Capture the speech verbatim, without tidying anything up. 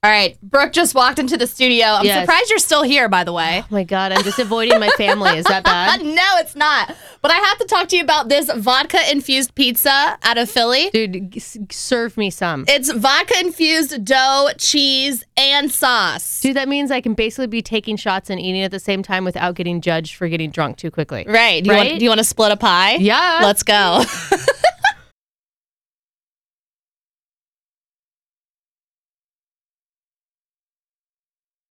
All right, Brooke just walked into the studio. I'm Yes. surprised you're still here, by the way. Oh my God, I'm just avoiding my family. Is that bad? No, it's not. But I have to talk to you about this vodka-infused pizza out of Philly. Dude, g- s- serve me some. It's vodka-infused dough, cheese, and sauce. Dude, that means I can basically be taking shots and eating at the same time without getting judged for getting drunk too quickly. Right. Do you, Right? Want, do you want to split a pie? Yeah. Let's go.